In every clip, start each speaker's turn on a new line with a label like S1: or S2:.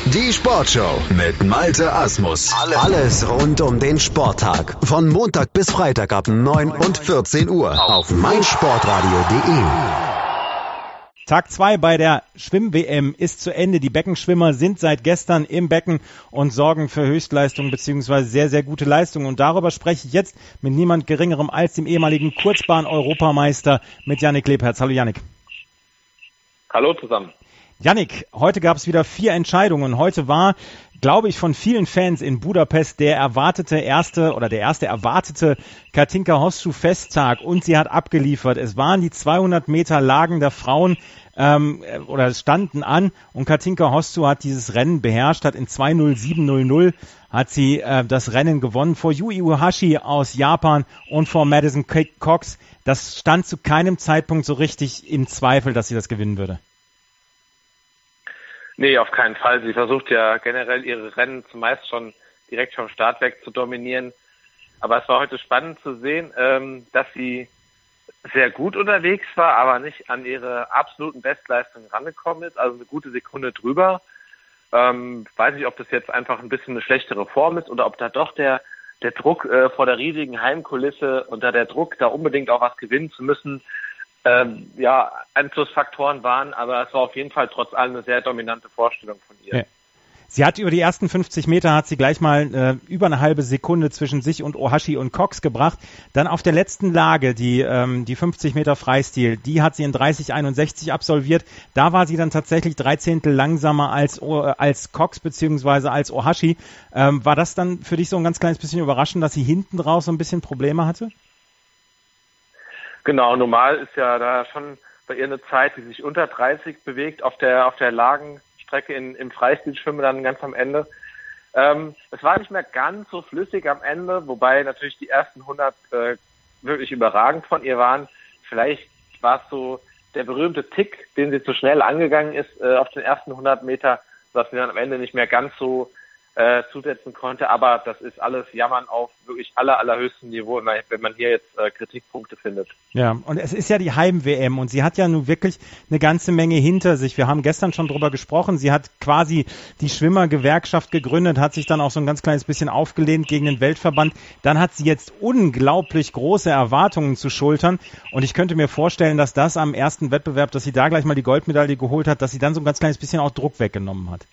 S1: Die Sportshow mit Malte Asmus. Alles rund um den Sporttag. Von Montag bis Freitag ab 9 und 14 Uhr auf meinsportradio.de.
S2: Tag 2 bei der Schwimm-WM ist zu Ende. Die Beckenschwimmer sind seit gestern im Becken und sorgen für Höchstleistung bzw. sehr, sehr gute Leistung. Und darüber spreche ich jetzt mit niemand Geringerem als dem ehemaligen Kurzbahn-Europameister, mit Yannick Lebherz. Hallo Yannick.
S3: Hallo zusammen.
S2: Yannick, heute gab es wieder 4 Entscheidungen. Heute war, glaube ich, von vielen Fans in Budapest der erste erwartete Katinka Hosszú Festtag, und sie hat abgeliefert. Es waren die 200 Meter Lagen der Frauen standen an, und Katinka Hosszú hat dieses Rennen beherrscht, hat in 2:07:00 hat sie das Rennen gewonnen vor Yui Iwahashi aus Japan und vor Madison Cox. Das stand zu keinem Zeitpunkt so richtig im Zweifel, dass sie das gewinnen würde.
S3: Nee, auf keinen Fall. Sie versucht ja generell ihre Rennen zumeist schon direkt vom Start weg zu dominieren. Aber es war heute spannend zu sehen, dass sie sehr gut unterwegs war, aber nicht an ihre absoluten Bestleistungen rangekommen ist. Also eine gute Sekunde drüber. Weiß nicht, ob das jetzt einfach ein bisschen eine schlechtere Form ist oder ob da doch der Druck vor der riesigen Heimkulisse und da der Druck, da unbedingt auch was gewinnen zu müssen, Einflussfaktoren waren, aber es war auf jeden Fall trotz allem eine sehr dominante Vorstellung von ihr.
S2: Ja. Sie hat über die ersten 50 Meter hat sie gleich mal über eine halbe Sekunde zwischen sich und Ohashi und Cox gebracht. Dann auf der letzten Lage, die 50 Meter Freistil, die hat sie in 30:61 absolviert. Da war sie dann tatsächlich 3 Zehntel langsamer als Cox bzw. als Ohashi. War das dann für dich so ein ganz kleines bisschen überraschend, dass sie hinten raus so ein bisschen Probleme hatte?
S3: Genau, normal ist ja da schon bei ihr eine Zeit, die sich unter 30 bewegt, auf der Lagenstrecke im Freistilschwimmen dann ganz am Ende. Es war nicht mehr ganz so flüssig am Ende, wobei natürlich die ersten 100 wirklich überragend von ihr waren. Vielleicht war es so der berühmte Tick, den sie zu schnell angegangen ist auf den ersten 100 Meter, dass sie dann am Ende nicht mehr ganz so zusetzen konnte, aber das ist alles Jammern auf wirklich allerhöchstem Niveau, wenn man hier jetzt Kritikpunkte findet.
S2: Ja, und es ist ja die Heim-WM und sie hat ja nun wirklich eine ganze Menge hinter sich. Wir haben gestern schon drüber gesprochen. Sie hat quasi die Schwimmergewerkschaft gegründet, hat sich dann auch so ein ganz kleines bisschen aufgelehnt gegen den Weltverband. Dann hat sie jetzt unglaublich große Erwartungen zu schultern, und ich könnte mir vorstellen, dass das am ersten Wettbewerb, dass sie da gleich mal die Goldmedaille geholt hat, dass sie dann so ein ganz kleines bisschen auch Druck weggenommen hat.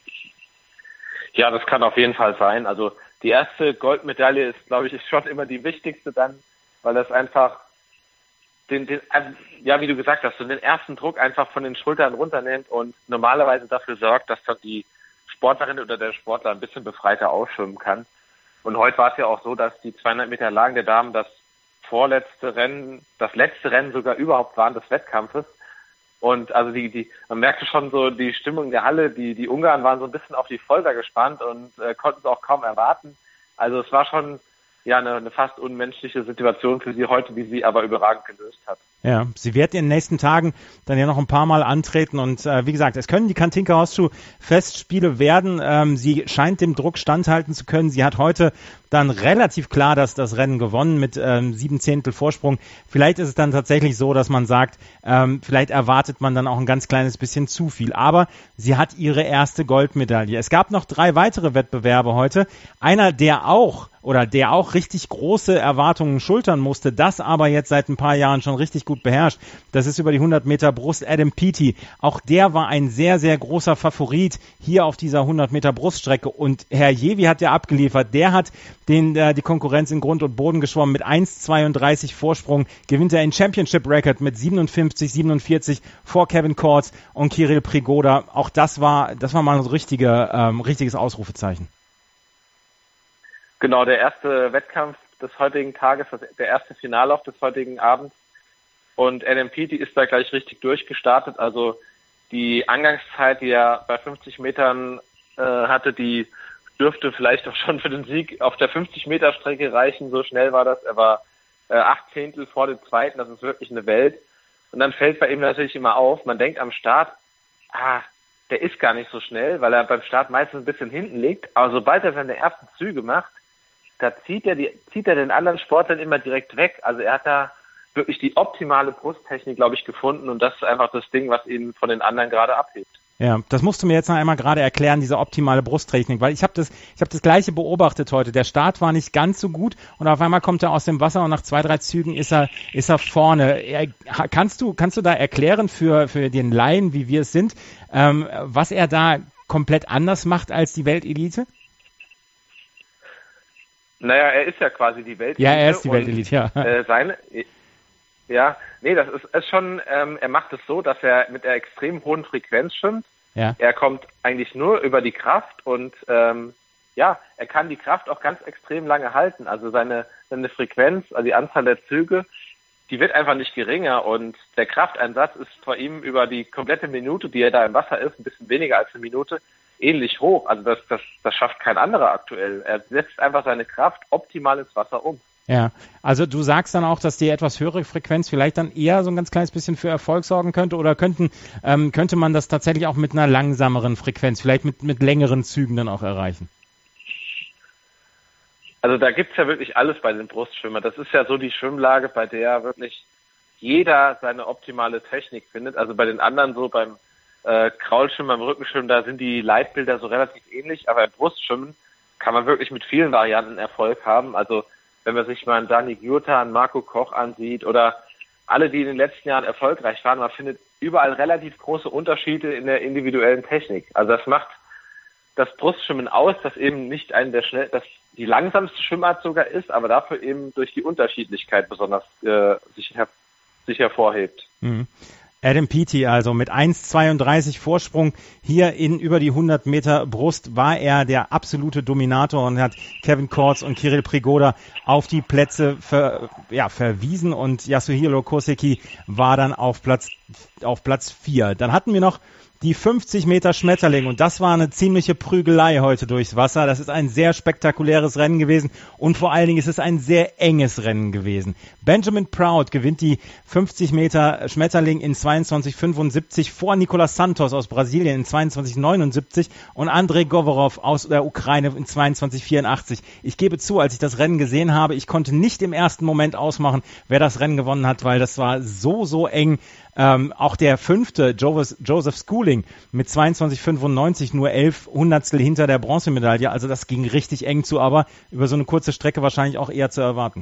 S3: Ja, das kann auf jeden Fall sein. Also die erste Goldmedaille ist, glaube ich, schon immer die wichtigste dann, weil das einfach wie du gesagt hast, so den ersten Druck einfach von den Schultern runternimmt und normalerweise dafür sorgt, dass dann die Sportlerin oder der Sportler ein bisschen befreiter ausschwimmen kann. Und heute war es ja auch so, dass die 200 Meter Lagen der Damen das letzte Rennen sogar überhaupt waren des Wettkampfes. Und also man merkte schon so die Stimmung in der Halle, die Ungarn waren so ein bisschen auf die Folter gespannt und konnten es auch kaum erwarten. Also es war schon eine fast unmenschliche Situation für sie heute, die sie aber überragend gelöst hat.
S2: Ja, sie wird in den nächsten Tagen dann ja noch ein paar Mal antreten und wie gesagt, es können die Katinka Hosszú Festspiele werden. Sie scheint dem Druck standhalten zu können. Sie hat heute dann relativ klar das Rennen gewonnen mit 7 Zehntel Vorsprung. Vielleicht ist es dann tatsächlich so, dass man sagt, vielleicht erwartet man dann auch ein ganz kleines bisschen zu viel. Aber sie hat ihre erste Goldmedaille. Es gab noch 3 weitere Wettbewerbe heute. Einer, der auch richtig große Erwartungen schultern musste, das aber jetzt seit ein paar Jahren schon richtig gut beherrscht. Das ist über die 100 Meter Brust Adam Peaty. Auch der war ein sehr, sehr großer Favorit hier auf dieser 100 Meter Bruststrecke. Und Herr Jewi hat ja abgeliefert. Der hat die Konkurrenz in Grund und Boden geschwommen. Mit 1,32 Vorsprung gewinnt er ein Championship Record mit 57,47 vor Kevin Kortz und Kirill Prigoda. Auch das war mal ein richtiges Ausrufezeichen.
S3: Genau, der erste Wettkampf des heutigen Tages, der erste Finallauf des heutigen Abends. Und Adam Peaty ist da gleich richtig durchgestartet. Also die Angangszeit, die er bei 50 Metern hatte, die dürfte vielleicht auch schon für den Sieg auf der 50-Meter-Strecke reichen. So schnell war das. Er war 8 Zehntel vor dem Zweiten. Das ist wirklich eine Welt. Und dann fällt bei ihm natürlich immer auf, man denkt am Start, der ist gar nicht so schnell, weil er beim Start meistens ein bisschen hinten liegt. Aber sobald er seine ersten Züge macht, da zieht er den anderen Sportlern immer direkt weg. Also er hat da wirklich die optimale Brusttechnik, glaube ich, gefunden. Und das ist einfach das Ding, was ihn von den anderen gerade abhebt.
S2: Ja, das musst du mir jetzt noch einmal gerade erklären, diese optimale Brusttechnik, weil ich habe das Gleiche beobachtet heute. Der Start war nicht ganz so gut und auf einmal kommt er aus dem Wasser und nach 2, 3 Zügen ist er vorne. Kannst du da erklären für den Laien, wie wir es sind, was er da komplett anders macht als die Weltelite?
S3: Naja, er ist ja quasi die Weltelite.
S2: Ja, er ist die Weltelite,
S3: ja. Das ist schon, er macht es so, dass er mit einer extrem hohen Frequenz schwimmt.
S2: Ja.
S3: Er kommt eigentlich nur über die Kraft und er kann die Kraft auch ganz extrem lange halten. Also seine Frequenz, also die Anzahl der Züge, die wird einfach nicht geringer und der Krafteinsatz ist vor ihm über die komplette Minute, die er da im Wasser ist, ein bisschen weniger als eine Minute, ähnlich hoch. Also das schafft kein anderer aktuell. Er setzt einfach seine Kraft optimal ins Wasser um.
S2: Ja, also du sagst dann auch, dass die etwas höhere Frequenz vielleicht dann eher so ein ganz kleines bisschen für Erfolg sorgen könnte oder könnte man das tatsächlich auch mit einer langsameren Frequenz, vielleicht mit längeren Zügen dann auch erreichen?
S3: Also da gibt's ja wirklich alles bei den Brustschwimmern. Das ist ja so die Schwimmlage, bei der wirklich jeder seine optimale Technik findet. Also bei den anderen so beim Kraulschwimmen, beim Rückenschwimmen, da sind die Leitbilder so relativ ähnlich, aber im Brustschwimmen kann man wirklich mit vielen Varianten Erfolg haben. Also wenn man sich mal einen Dani Gjurta, einen Marco Koch ansieht oder alle, die in den letzten Jahren erfolgreich waren, man findet überall relativ große Unterschiede in der individuellen Technik. Also das macht das Brustschwimmen aus, das eben nicht dass die langsamste Schwimmart sogar ist, aber dafür eben durch die Unterschiedlichkeit besonders sich hervorhebt.
S2: Mhm. Adam Peaty also mit 1,32 Vorsprung hier in über die 100 Meter Brust war er der absolute Dominator und hat Kevin Kortz und Kirill Prigoda auf die Plätze verwiesen und Yasuhiro Koseki war dann auf Platz 4. Dann hatten wir noch die 50 Meter Schmetterling und das war eine ziemliche Prügelei heute durchs Wasser. Das ist ein sehr spektakuläres Rennen gewesen und vor allen Dingen ist es ein sehr enges Rennen gewesen. Benjamin Proud gewinnt die 50 Meter Schmetterling in 22,75 vor Nicolas Santos aus Brasilien in 22,79 und Andrei Govorov aus der Ukraine in 22,84. Ich gebe zu, als ich das Rennen gesehen habe, ich konnte nicht im ersten Moment ausmachen, wer das Rennen gewonnen hat, weil das war so eng. Auch der 5. Joseph Schooling mit 22,95 nur 11 Hundertstel hinter der Bronzemedaille. Also das ging richtig eng zu, aber über so eine kurze Strecke wahrscheinlich auch eher zu erwarten.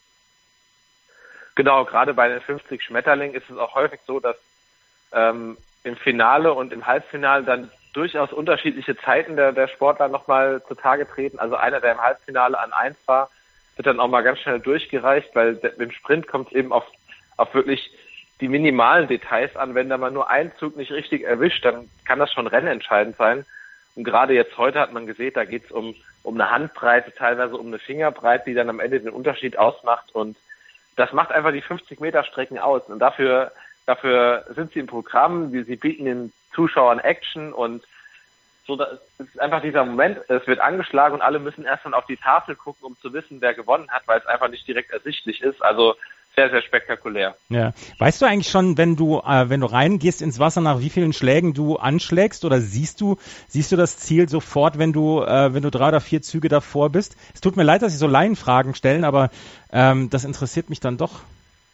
S3: Genau, gerade bei den 50 Schmetterlingen ist es auch häufig so, dass im Finale und im Halbfinale dann durchaus unterschiedliche Zeiten der Sportler nochmal zutage treten. Also einer, der im Halbfinale an 1 war, wird dann auch mal ganz schnell durchgereicht, weil im Sprint kommt es eben auf wirklich die minimalen Details an. Wenn da mal nur ein Zug nicht richtig erwischt, dann kann das schon rennentscheidend sein. Und gerade jetzt heute hat man gesehen, da geht es um eine Handbreite, teilweise um eine Fingerbreite, die dann am Ende den Unterschied ausmacht. Und das macht einfach die 50 Meter Strecken aus. Und dafür sind sie im Programm, sie bieten den Zuschauern Action und so, das ist einfach dieser Moment, es wird angeschlagen und alle müssen erst dann auf die Tafel gucken, um zu wissen, wer gewonnen hat, weil es einfach nicht direkt ersichtlich ist. Also sehr, sehr spektakulär.
S2: Ja. Weißt du eigentlich schon, wenn du reingehst ins Wasser, nach wie vielen Schlägen du anschlägst oder siehst du das Ziel sofort, wenn du 3 oder 4 Züge davor bist? Es tut mir leid, dass ich so Laienfragen stellen, aber das interessiert mich dann doch.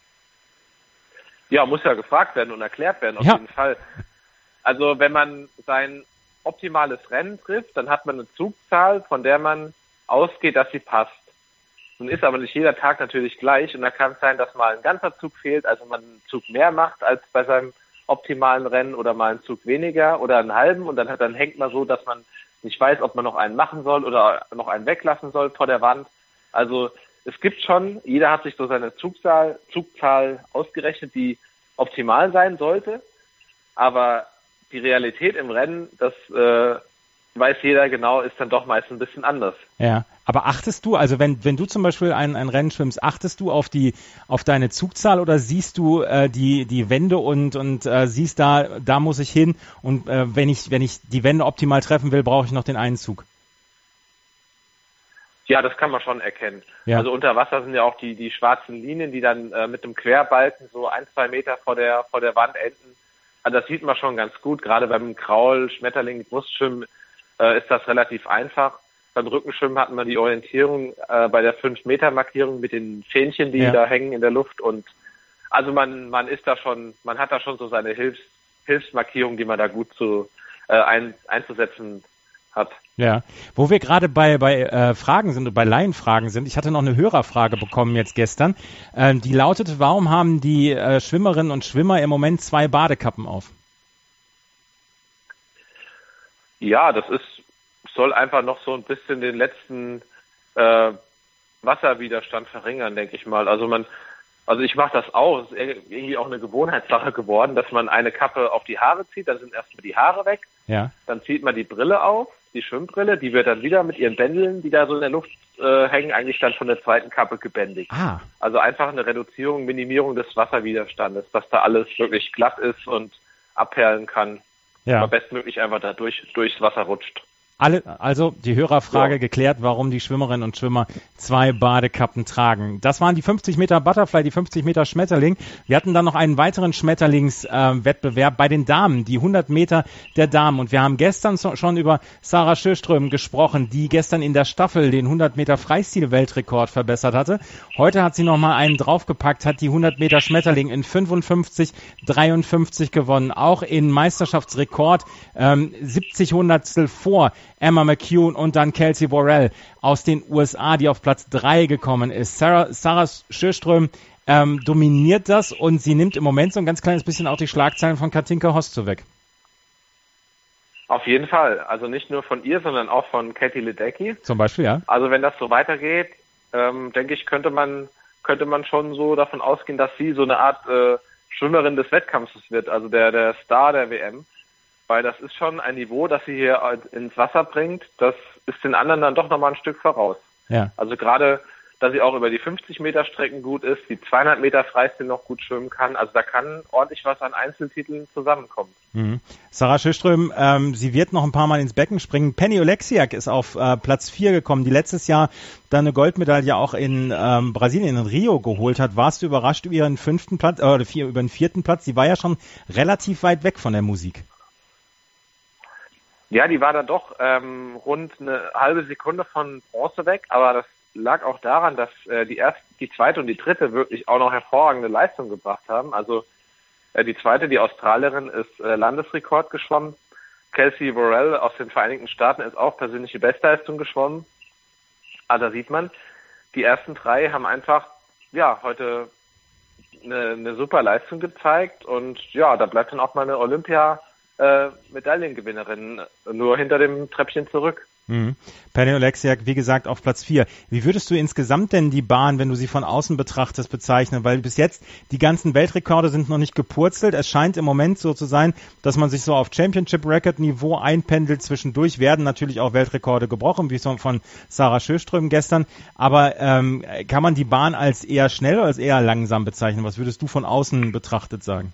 S3: Ja, muss ja gefragt werden und erklärt werden, auf jeden Fall. Also wenn man sein optimales Rennen trifft, dann hat man eine Zugzahl, von der man ausgeht, dass sie passt. Nun ist aber nicht jeder Tag natürlich gleich und da kann es sein, dass mal ein ganzer Zug fehlt, also man einen Zug mehr macht als bei seinem optimalen Rennen oder mal einen Zug weniger oder einen halben und dann hängt man so, dass man nicht weiß, ob man noch einen machen soll oder noch einen weglassen soll vor der Wand. Also es gibt schon, jeder hat sich so seine Zugzahl ausgerechnet, die optimal sein sollte, aber die Realität im Rennen, das weiß jeder genau, ist dann doch meist ein bisschen anders.
S2: Ja, aber achtest du, also wenn du zum Beispiel ein Rennen schwimmst, achtest du auf deine Zugzahl oder siehst du die Wände und siehst da muss ich hin und wenn ich die Wände optimal treffen will, brauche ich noch den einen Zug?
S3: Ja, das kann man schon erkennen.
S2: Ja.
S3: Also unter Wasser sind ja auch die schwarzen Linien, die dann mit einem Querbalken so 1-2 Meter vor der Wand enden. Also das sieht man schon ganz gut. Gerade beim Kraul, Schmetterling, Brustschwimmen ist das relativ einfach. Beim Rückenschwimmen hatten wir die Orientierung bei der 5-Meter-Markierung mit den Fähnchen, die da hängen in der Luft. Und also man hat da schon so seine Hilfsmarkierung, die man da gut zu einzusetzen hat.
S2: Ja, wo wir gerade bei Fragen sind und bei Laienfragen sind, ich hatte noch eine Hörerfrage bekommen jetzt gestern, die lautete, warum haben die Schwimmerinnen und Schwimmer im Moment 2 Badekappen auf?
S3: Ja, soll einfach noch so ein bisschen den letzten Wasserwiderstand verringern, denke ich mal. Also ich mache das auch. Es ist irgendwie auch eine Gewohnheitssache geworden, dass man eine Kappe auf die Haare zieht, dann sind erstmal die Haare weg.
S2: Ja.
S3: Dann zieht man die Brille auf, die Schwimmbrille, die wird dann wieder mit ihren Bändeln, die da so in der Luft hängen, eigentlich dann von der zweiten Kappe gebändigt.
S2: Ah.
S3: Also einfach eine Reduzierung, Minimierung des Wasserwiderstandes, dass da alles wirklich glatt ist und abperlen kann.
S2: Ja.
S3: Aber bestmöglich einfach da durchs Wasser rutscht.
S2: Also die Hörerfrage geklärt, warum die Schwimmerinnen und Schwimmer 2 Badekappen tragen. Das waren die 50 Meter Butterfly, die 50 Meter Schmetterling. Wir hatten dann noch einen weiteren Schmetterlingswettbewerb bei den Damen, die 100 Meter der Damen. Und wir haben gestern schon über Sarah Sjöström gesprochen, die gestern in der Staffel den 100 Meter Freistil-Weltrekord verbessert hatte. Heute hat sie nochmal einen draufgepackt, hat die 100 Meter Schmetterling in 55,53 gewonnen. Auch in Meisterschaftsrekord 70 Hundertstel vor Emma McCune und dann Kelsey Worrell aus den USA, die auf Platz 3 gekommen ist. Sarah Sjöström dominiert das und sie nimmt im Moment so ein ganz kleines bisschen auch die Schlagzeilen von Katinka Hosso weg.
S3: Auf jeden Fall. Also nicht nur von ihr, sondern auch von Katie Ledecky.
S2: Zum Beispiel, ja.
S3: Also wenn das so weitergeht, denke ich, könnte man schon so davon ausgehen, dass sie so eine Art Schwimmerin des Wettkampfes wird, also der Star der WM. Weil das ist schon ein Niveau, das sie hier ins Wasser bringt, das ist den anderen dann doch nochmal ein Stück voraus.
S2: Ja.
S3: Also gerade, dass sie auch über die 50 Meter Strecken gut ist, die 200 Meter Freistil noch gut schwimmen kann, also da kann ordentlich was an Einzeltiteln zusammenkommen.
S2: Mhm. Sarah Sjöström, sie wird noch ein paar Mal ins Becken springen. Penny Oleksiak ist auf Platz 4 gekommen, die letztes Jahr dann eine Goldmedaille auch in Brasilien, in Rio geholt hat. Warst du überrascht über ihren 5. Platz, über den 4. Platz? Die war ja schon relativ weit weg von der Musik.
S3: Ja, die war da doch rund eine halbe Sekunde von Bronze weg, aber das lag auch daran, dass die zweite und die dritte wirklich auch noch hervorragende Leistung gebracht haben. Also die zweite, die Australierin, ist Landesrekord geschwommen. Kelsey Worrell aus den Vereinigten Staaten ist auch persönliche Bestleistung geschwommen. Also da sieht man, die ersten 3 haben einfach heute eine super Leistung gezeigt und ja, da bleibt dann auch mal eine Medaillengewinnerin nur hinter dem Treppchen zurück.
S2: Penny Oleksiak, wie gesagt, auf Platz 4. Wie würdest du insgesamt denn die Bahn, wenn du sie von außen betrachtest, bezeichnen? Weil bis jetzt die ganzen Weltrekorde sind noch nicht gepurzelt. Es scheint im Moment so zu sein, dass man sich so auf Championship-Record-Niveau einpendelt. Zwischendurch werden natürlich auch Weltrekorde gebrochen, wie so von Sarah Sjöström gestern. Aber kann man die Bahn als eher schnell oder als eher langsam bezeichnen? Was würdest du von außen betrachtet sagen?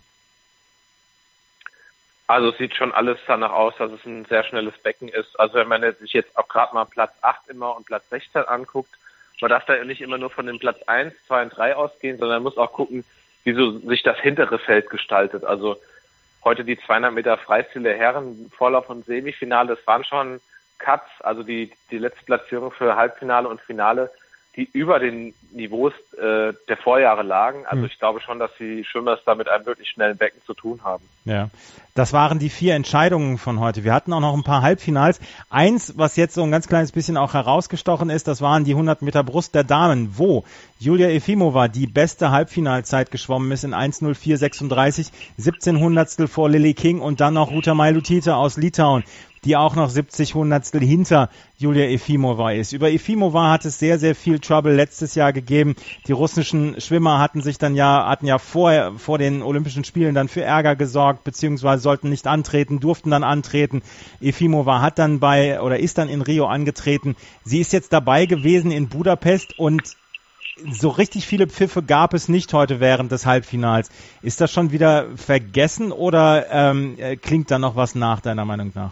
S3: Also es sieht schon alles danach aus, dass es ein sehr schnelles Becken ist. Also wenn man sich jetzt auch gerade mal Platz 8 immer und Platz 16 anguckt, man darf da nicht immer nur von dem Platz 1, 2 und 3 ausgehen, sondern muss auch gucken, wie so sich das hintere Feld gestaltet. Also heute die 200 Meter Freistil der Herren, Vorlauf und Semifinale, das waren schon Cuts, also die letzte Platzierung für Halbfinale und Finale, die über den Niveaus der Vorjahre lagen. Also ich glaube schon, dass die Schwimmer es da mit einem wirklich schnellen Becken zu tun haben.
S2: Ja, das waren die 4 Entscheidungen von heute. Wir hatten auch noch ein paar Halbfinals. Eins, was jetzt so ein ganz kleines bisschen auch herausgestochen ist, das waren die 100 Meter Brust der Damen, wo Julia Efimova die beste Halbfinalzeit geschwommen ist in 1:04:36, 17 Hundertstel vor Lily King und dann noch Ruta Meilutyte aus Litauen, die auch noch 70 Hundertstel hinter Julia Efimova ist. Über Efimova hat es sehr, sehr viel Trouble letztes Jahr gegeben. Die russischen Schwimmer hatten ja vor den Olympischen Spielen dann für Ärger gesorgt, beziehungsweise sollten nicht antreten, durften dann antreten. Efimova ist dann in Rio angetreten. Sie ist jetzt dabei gewesen in Budapest und so richtig viele Pfiffe gab es nicht heute während des Halbfinals. Ist das schon wieder vergessen oder klingt da noch was nach, deiner Meinung nach?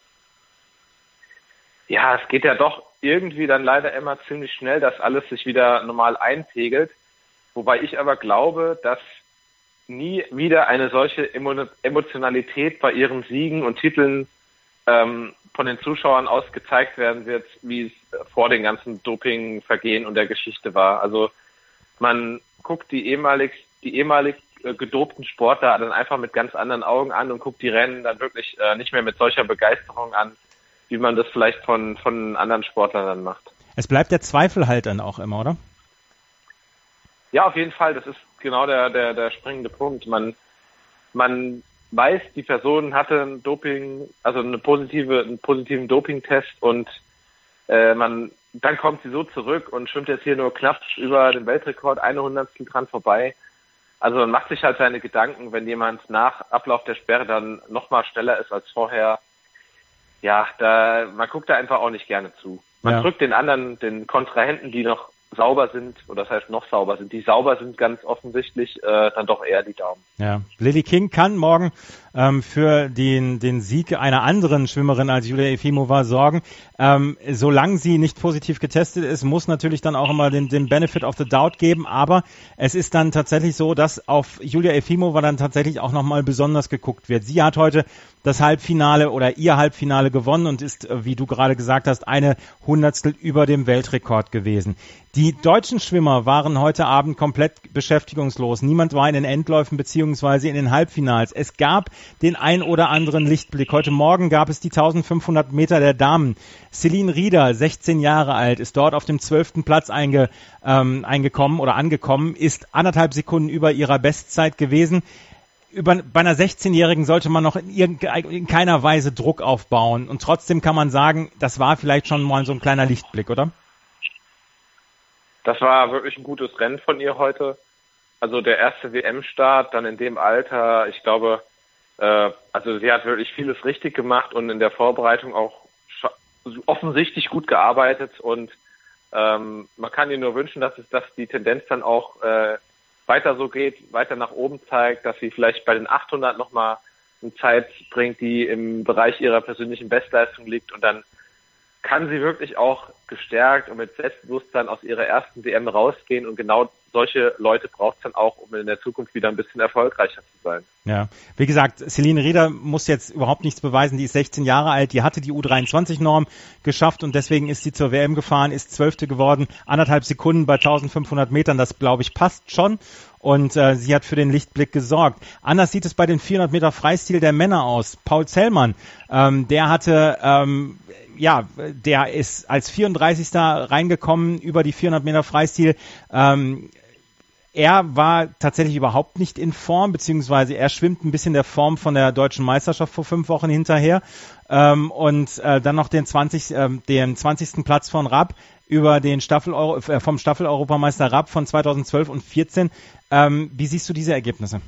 S3: Ja, es geht ja doch irgendwie dann leider immer ziemlich schnell, dass alles sich wieder normal einpegelt. Wobei ich aber glaube, dass nie wieder eine solche Emotionalität bei ihren Siegen und Titeln von den Zuschauern aus gezeigt werden wird, wie es vor den ganzen Dopingvergehen und der Geschichte war. Also man guckt die ehemalig gedopten Sportler dann einfach mit ganz anderen Augen an und guckt die Rennen dann wirklich nicht mehr mit solcher Begeisterung an, wie man das vielleicht von anderen Sportlern dann macht.
S2: Es bleibt der Zweifel halt dann auch immer, oder?
S3: Ja, auf jeden Fall. Das ist genau der springende Punkt. Man weiß, die Person hatte ein Doping, also einen positiven Dopingtest und dann kommt sie so zurück und schwimmt jetzt hier nur knapp über den Weltrekord, 1/100 dran vorbei. Also man macht sich halt seine Gedanken, wenn jemand nach Ablauf der Sperre dann nochmal schneller ist als vorher. Ja, man guckt da einfach auch nicht gerne zu. Man drückt den anderen, den Kontrahenten, die noch sauber sind, oder das heißt noch sauber sind, die sauber sind ganz offensichtlich, dann doch eher die Daumen.
S2: Ja, Lilly King kann morgen für den Sieg einer anderen Schwimmerin als Julia Efimova sorgen. Solange sie nicht positiv getestet ist, muss natürlich dann auch immer den Benefit of the Doubt geben, aber es ist dann tatsächlich so, dass auf Julia Efimova dann tatsächlich auch nochmal besonders geguckt wird. Sie hat heute das Halbfinale oder ihr Halbfinale gewonnen und ist, wie du gerade gesagt hast, 1/100 über dem Weltrekord gewesen. Die deutschen Schwimmer waren heute Abend komplett beschäftigungslos. Niemand war in den Endläufen beziehungsweise in den Halbfinals. Es gab den ein oder anderen Lichtblick. Heute Morgen gab es die 1500 Meter der Damen. Celine Rieder, 16 Jahre alt, ist dort auf dem 12. Platz angekommen, ist 1,5 Sekunden über ihrer Bestzeit gewesen. Bei einer 16-Jährigen sollte man noch in keiner Weise Druck aufbauen. Und trotzdem kann man sagen, das war vielleicht schon mal so ein kleiner Lichtblick, oder?
S3: Das war wirklich ein gutes Rennen von ihr heute. Also der erste WM-Start, dann in dem Alter, ich glaube, also sie hat wirklich vieles richtig gemacht und in der Vorbereitung auch offensichtlich gut gearbeitet und man kann ihr nur wünschen, dass die Tendenz dann auch weiter so geht, weiter nach oben zeigt, dass sie vielleicht bei den 800 nochmal eine Zeit bringt, die im Bereich ihrer persönlichen Bestleistung liegt und dann kann sie wirklich auch gestärkt und mit Selbstbewusstsein aus ihrer ersten WM rausgehen und genau solche Leute braucht es dann auch, um in der Zukunft wieder ein bisschen erfolgreicher zu sein.
S2: Ja, wie gesagt, Celine Rieder muss jetzt überhaupt nichts beweisen, die ist 16 Jahre alt, die hatte die U23-Norm geschafft und deswegen ist sie zur WM gefahren, ist 12. geworden, 1,5 Sekunden bei 1500 Metern, das glaube ich passt schon. Und sie hat für den Lichtblick gesorgt. Anders sieht es bei den 400 Meter Freistil der Männer aus. Paul Zellmann, der ist als 34. reingekommen über die 400 Meter Freistil. Er war tatsächlich überhaupt nicht in Form, beziehungsweise er schwimmt ein bisschen der Form von der deutschen Meisterschaft vor 5 Wochen hinterher. Dann noch den 20. Platz von Rapp über den vom Staffel-Europameister Rapp von 2012 und 2014. Wie siehst du diese Ergebnisse?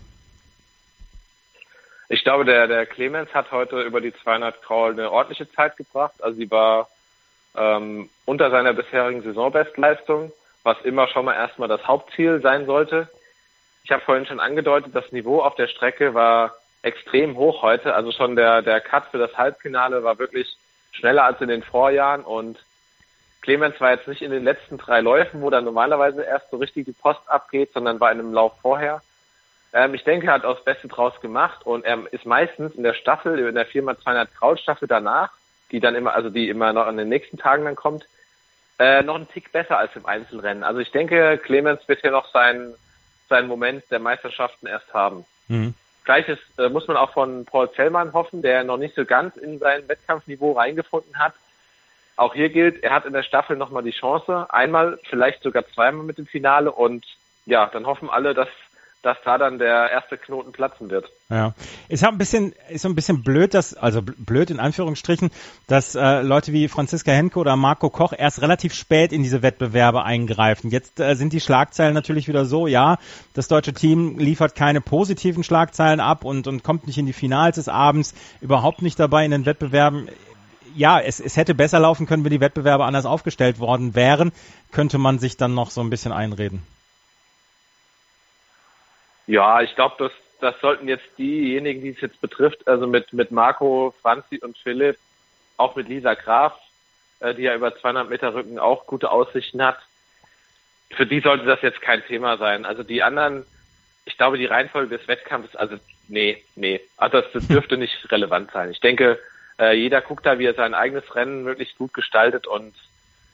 S3: Ich glaube, der Clemens hat heute über die 200 Kraul eine ordentliche Zeit gebracht. Also sie war unter seiner bisherigen Saisonbestleistung, was immer schon mal erstmal das Hauptziel sein sollte. Ich habe vorhin schon angedeutet, das Niveau auf der Strecke war extrem hoch heute. Also schon der Cut für das Halbfinale war wirklich schneller als in den Vorjahren und Clemens war jetzt nicht in den letzten 3 Läufen, wo dann normalerweise erst so richtig die Post abgeht, sondern war in einem Lauf vorher. Ich denke, er hat auch das Beste draus gemacht und er ist meistens in der Staffel, in der 4x200 Kraul-Staffel danach, die immer noch an den nächsten Tagen dann kommt, noch einen Tick besser als im Einzelrennen. Also ich denke, Clemens wird hier noch seinen Moment der Meisterschaften erst haben. Mhm. Gleiches muss man auch von Paul Zellmann hoffen, der noch nicht so ganz in sein Wettkampfniveau reingefunden hat. Auch hier gilt, er hat in der Staffel nochmal die Chance, einmal, vielleicht sogar zweimal mit dem Finale und ja, dann hoffen alle, dass da dann der erste Knoten platzen wird.
S2: Ja, ist so ein bisschen blöd, blöd in Anführungsstrichen, dass Leute wie Franziska Henke oder Marco Koch erst relativ spät in diese Wettbewerbe eingreifen. Jetzt sind die Schlagzeilen natürlich wieder so, ja, das deutsche Team liefert keine positiven Schlagzeilen ab und kommt nicht in die Finals des Abends, überhaupt nicht dabei in den Wettbewerben. Ja, es hätte besser laufen können, wenn die Wettbewerbe anders aufgestellt worden wären, könnte man sich dann noch so ein bisschen einreden.
S3: Ja, ich glaube, das sollten jetzt diejenigen, die es jetzt betrifft, also mit Marco, Franzi und Philipp, auch mit Lisa Graf, die ja über 200 Meter Rücken auch gute Aussichten hat, für die sollte das jetzt kein Thema sein. Also die anderen, ich glaube, die Reihenfolge des Wettkampfs, also nee, also das dürfte nicht relevant sein. Ich denke, jeder guckt da, wie er sein eigenes Rennen wirklich gut gestaltet und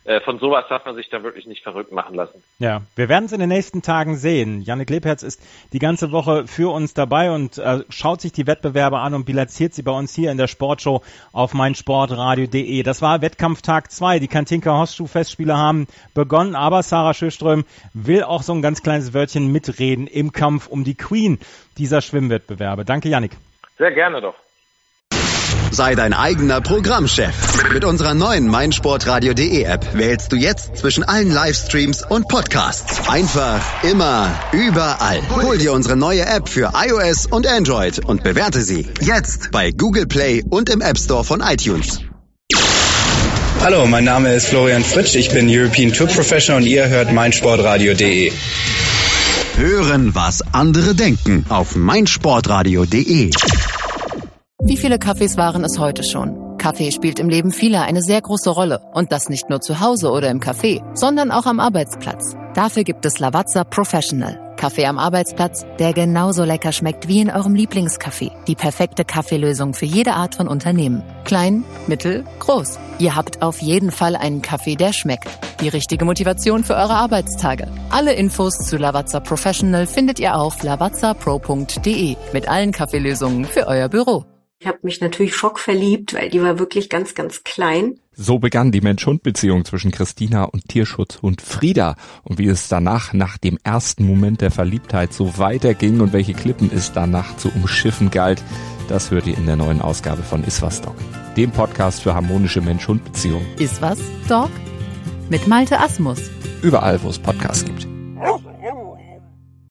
S3: von sowas darf man sich da wirklich nicht verrückt machen lassen.
S2: Ja, wir werden es in den nächsten Tagen sehen. Jannik Lebherz ist die ganze Woche für uns dabei und schaut sich die Wettbewerbe an und bilanziert sie bei uns hier in der Sportshow auf meinsportradio.de. Das war Wettkampftag 2. Die Katinka-Horst-Schuh-Festspiele haben begonnen, aber Sarah Sjöström will auch so ein ganz kleines Wörtchen mitreden im Kampf um die Queen dieser Schwimmwettbewerbe. Danke, Jannik.
S3: Sehr gerne doch.
S1: Sei dein eigener Programmchef. Mit unserer neuen meinsportradio.de App wählst du jetzt zwischen allen Livestreams und Podcasts. Einfach, immer, überall. Hol dir unsere neue App für iOS und Android und bewerte sie jetzt bei Google Play und im App Store von iTunes.
S4: Hallo, mein Name ist Florian Fritsch, ich bin European Tour Professional und ihr hört meinsportradio.de.
S1: Hören, was andere denken auf meinsportradio.de.
S5: Wie viele Kaffees waren es heute schon? Kaffee spielt im Leben vieler eine sehr große Rolle. Und das nicht nur zu Hause oder im Café, sondern auch am Arbeitsplatz. Dafür gibt es Lavazza Professional. Kaffee am Arbeitsplatz, der genauso lecker schmeckt wie in eurem Lieblingscafé. Die perfekte Kaffeelösung für jede Art von Unternehmen. Klein, mittel, groß. Ihr habt auf jeden Fall einen Kaffee, der schmeckt. Die richtige Motivation für eure Arbeitstage. Alle Infos zu Lavazza Professional findet ihr auf lavazzapro.de mit allen Kaffeelösungen für euer Büro.
S6: Ich habe mich natürlich schockverliebt, weil die war wirklich ganz, ganz klein.
S7: So begann die Mensch-Hund-Beziehung zwischen Christina und Tierschutzhund Frieda. Und wie es danach, nach dem ersten Moment der Verliebtheit, so weiterging und welche Klippen es danach zu umschiffen galt, das hört ihr in der neuen Ausgabe von Iswas Dog, dem Podcast für harmonische Mensch-Hund-Beziehungen.
S5: Iswas Dog? Mit Malte Asmus.
S7: Überall, wo es Podcasts gibt.